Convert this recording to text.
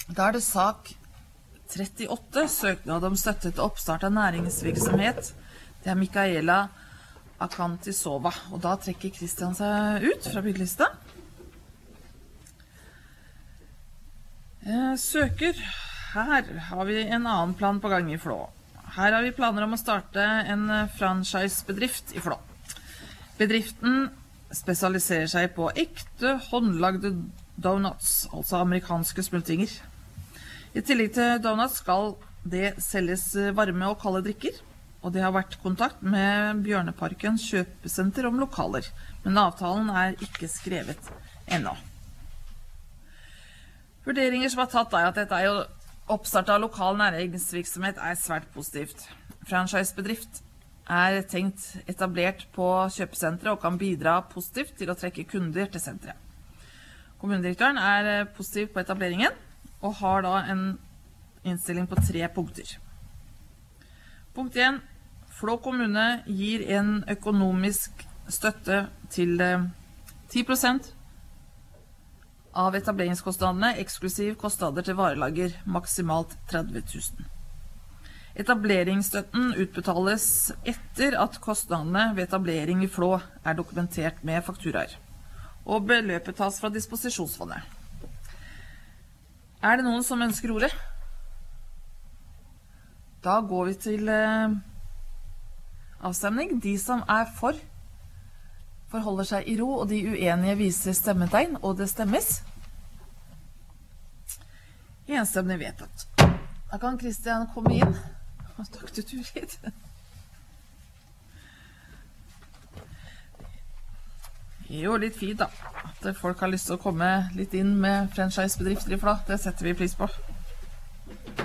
Da det sak 38, søknad om støtte til oppstart av næringsvirksomhet. Det Mikaela Akantisova, og da trekker Kristian seg ut fra byggelista. Søker. Her har vi en annen plan på gang i Flå. Her har vi planer om å starte en franchisebedrift i Flå. Bedriften spesialiserer seg på ekte håndlagde donuts, altså amerikanske smultringer. I tillegg til donuts skal det selges varme og kalde drikker, og det har vært kontakt med Bjørneparkens kjøpesenter om lokaler, men avtalen ikke skrevet ennå. Vurderinger som har tatt at dette jo oppstart av lokal næringsvirksomhet svært positivt. Franchisebedrift tenkt etablert på kjøpesenteret og kan bidra positivt til å trekke kunder til senteret. Kommunedirektøren positiv på etableringen og har da en innstilling på 3 punkter. Punkt 1. Flå kommune gir en økonomisk støtte til 10% av etableringskostnadene, eksklusiv kostnader til varelager, maksimalt 30 000. Etableringsstøtten utbetales etter at kostnadene ved etablering i Flå dokumentert med fakturaer, og beløpet tas fra disposisjonsfondet. Det noen som ønsker ordet? Da går vi til avstemning. De som for, forholder seg i ro, og de uenige viser stemmetegn, og det stemmes. Enstemmig vedtatt. Da kan Kristian komme inn. Takk til Turid. Det jo litt fint da, at folk har lyst til å komme litt inn med franchisebedrifter i Flå. Det setter vi pris på.